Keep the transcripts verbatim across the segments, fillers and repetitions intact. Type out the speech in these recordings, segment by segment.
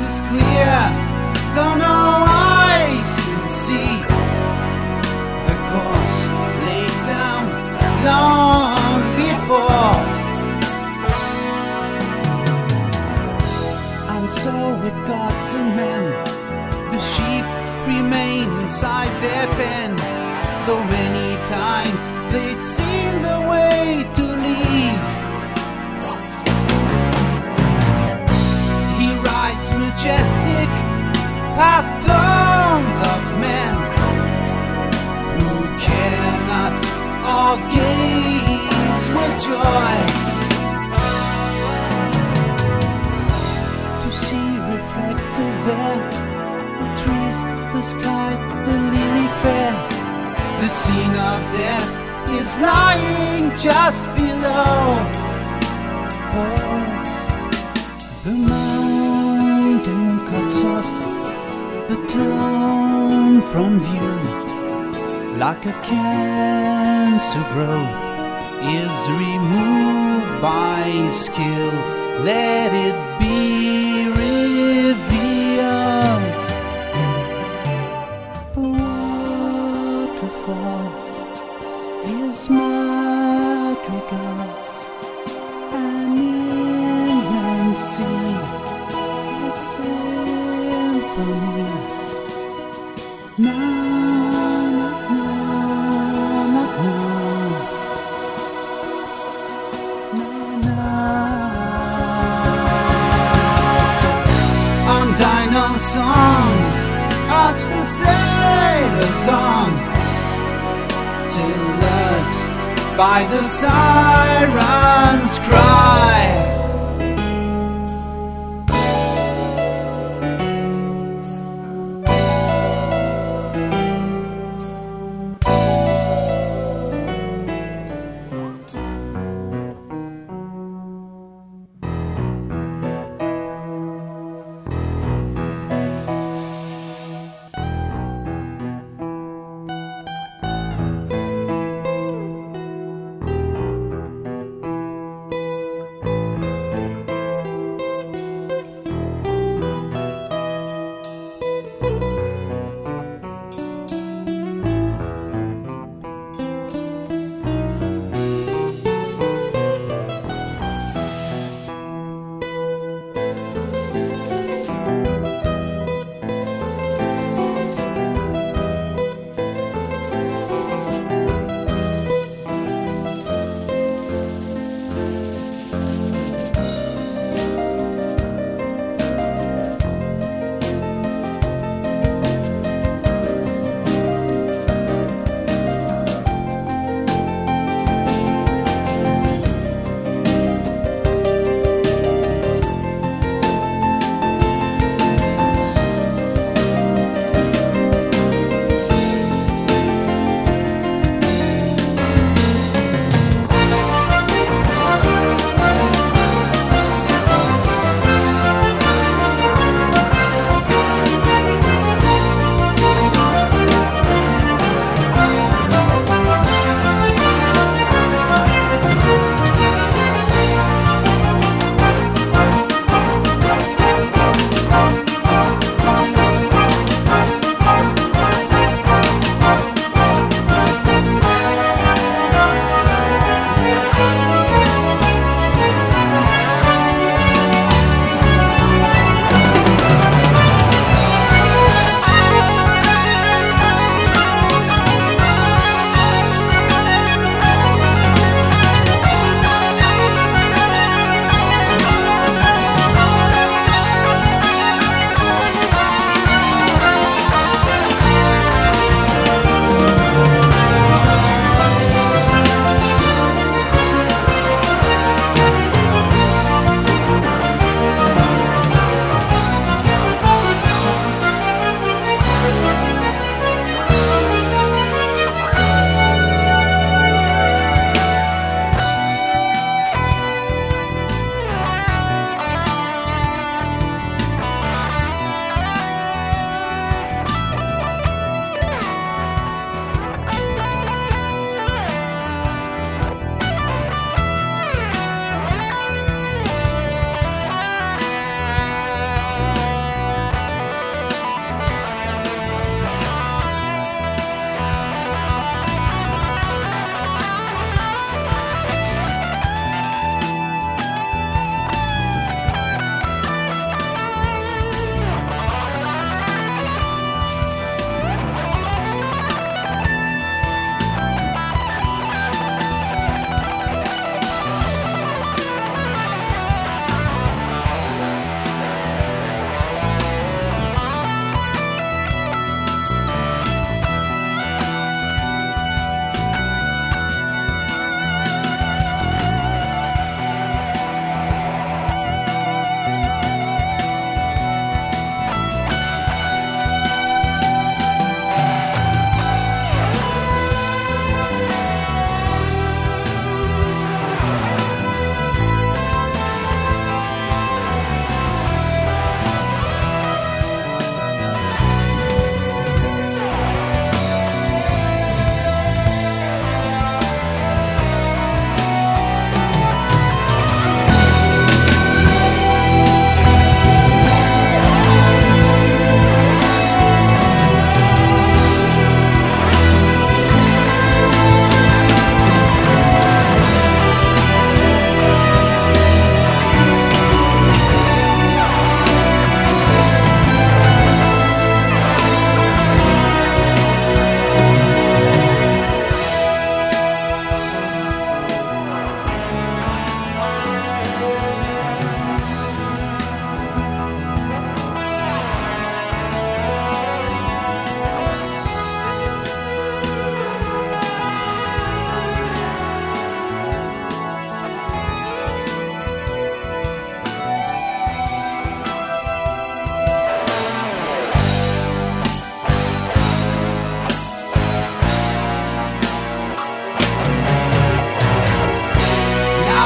is clear, though no eyes can see the course laid down long before. And so with gods and men, the sheep remain inside their pen, though many times they'd seen the way to leave. He rides majestic past tombs of men who cannot all gaze with joy to see reflected there the trees, the sky, the lily fair. The scene of death is lying just below. Oh, the mountain cuts off the town from view, like a cancer growth is removed by skill. Let it be revealed. A waterfall is madrigal, an inland sea a symphony. Na na na na na na na. On dino songs, out to sailor song, till led by the siren's cry.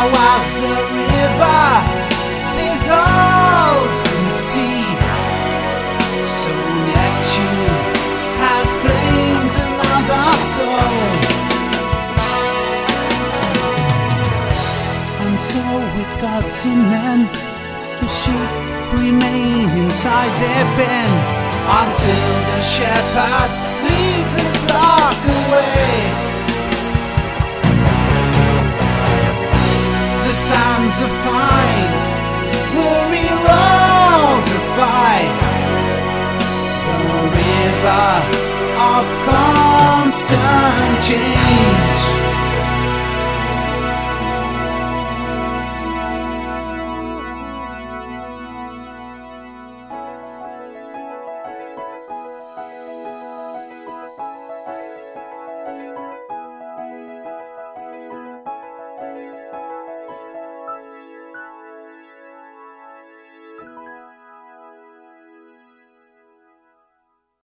was the river dissolves in the sea, so Neptune has claimed another soul. And so with gods and men, the sheep remain inside their pen, until the shepherd leads his flock away. The sands of time will re-roadify the river of constant change.